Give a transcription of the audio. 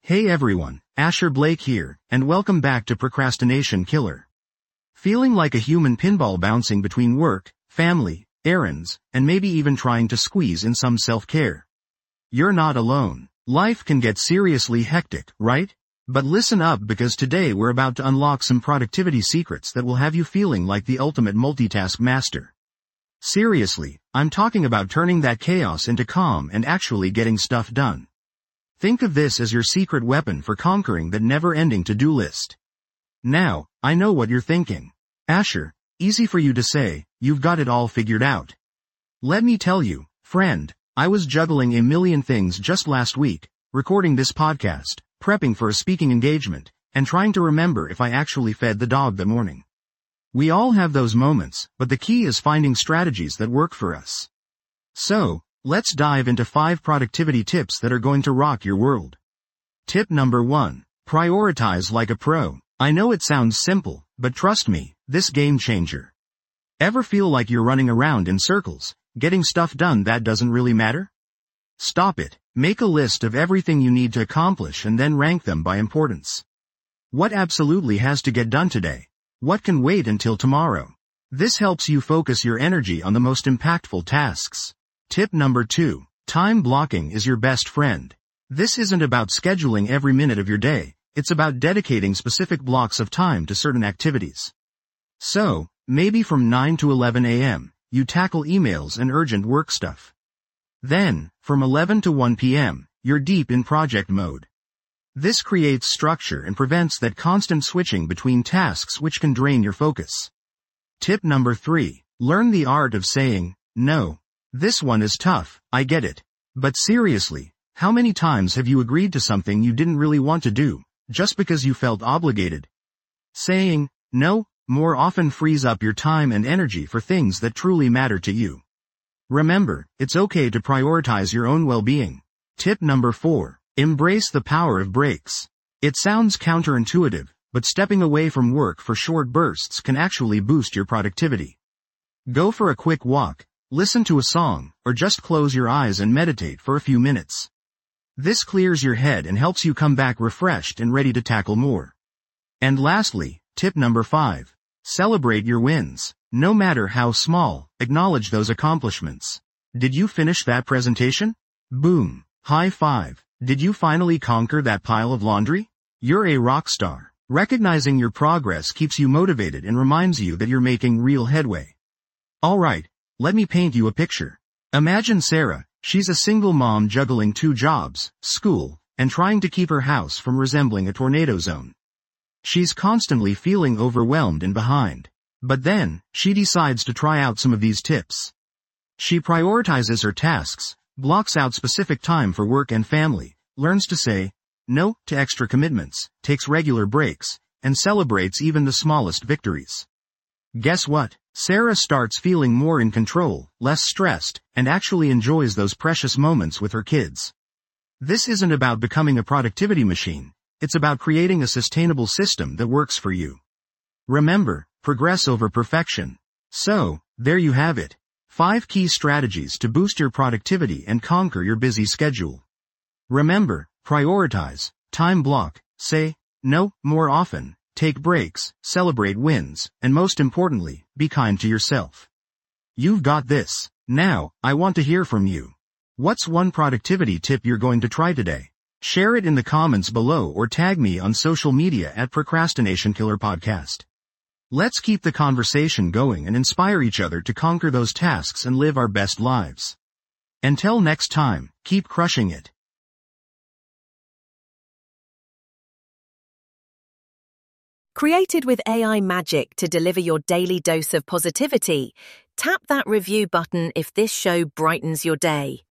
Hey everyone, Asher Blake here, and welcome back to Procrastination Killer. Feeling like a human pinball bouncing between work, family, errands, and maybe even trying to squeeze in some self-care? You're not alone. Life can get seriously hectic, right? But listen up, because today we're about to unlock some productivity secrets that will have you feeling like the ultimate multitask master. Seriously, I'm talking about turning that chaos into calm and actually getting stuff done. Think of this as your secret weapon for conquering that never-ending to-do list. Now, I know what you're thinking. Asher, easy for you to say, you've got it all figured out. Let me tell you, friend, I was juggling a million things just last week, recording this podcast, prepping for a speaking engagement, and trying to remember if I actually fed the dog that morning. We all have those moments, but the key is finding strategies that work for us. So, let's dive into 5 productivity tips that are going to rock your world. Tip number 1. Prioritize like a pro. I know it sounds simple, but trust me, this game changer. Ever feel like you're running around in circles, getting stuff done that doesn't really matter? Stop it. Make a list of everything you need to accomplish and then rank them by importance. What absolutely has to get done today? What can wait until tomorrow? This helps you focus your energy on the most impactful tasks. Tip number 2. Time blocking is your best friend. This isn't about scheduling every minute of your day, it's about dedicating specific blocks of time to certain activities. So, maybe from 9 to 11 a.m., you tackle emails and urgent work stuff. Then, from 11 to 1 p.m., you're deep in project mode. This creates structure and prevents that constant switching between tasks which can drain your focus. Tip number 3. Learn the art of saying no. This one is tough, I get it. But seriously, how many times have you agreed to something you didn't really want to do, just because you felt obligated? Saying no more often frees up your time and energy for things that truly matter to you. Remember, it's okay to prioritize your own well-being. Tip number 4. Embrace the power of breaks. It sounds counterintuitive, but stepping away from work for short bursts can actually boost your productivity. Go for a quick walk, listen to a song, or just close your eyes and meditate for a few minutes. This clears your head and helps you come back refreshed and ready to tackle more. And lastly, tip number 5. Celebrate your wins. No matter how small, acknowledge those accomplishments. Did you finish that presentation? Boom. High five. Did you finally conquer that pile of laundry? You're a rock star. Recognizing your progress keeps you motivated and reminds you that you're making real headway. Alright, let me paint you a picture. Imagine Sarah. She's a single mom juggling 2 jobs, school, and trying to keep her house from resembling a tornado zone. She's constantly feeling overwhelmed and behind. But then, she decides to try out some of these tips. She prioritizes her tasks, blocks out specific time for work and family, learns to say no to extra commitments, takes regular breaks, and celebrates even the smallest victories. Guess what? Sarah starts feeling more in control, less stressed, and actually enjoys those precious moments with her kids. This isn't about becoming a productivity machine, it's about creating a sustainable system that works for you. Remember, progress over perfection. So, there you have it. 5 key strategies to boost your productivity and conquer your busy schedule. Remember, prioritize, time block, say no more often, take breaks, celebrate wins, and most importantly, be kind to yourself. You've got this. Now, I want to hear from you. What's one productivity tip you're going to try today? Share it in the comments below or tag me on social media at Procrastination Killer Podcast. Let's keep the conversation going and inspire each other to conquer those tasks and live our best lives. Until next time, keep crushing it. Created with AI magic to deliver your daily dose of positivity, tap that review button if this show brightens your day.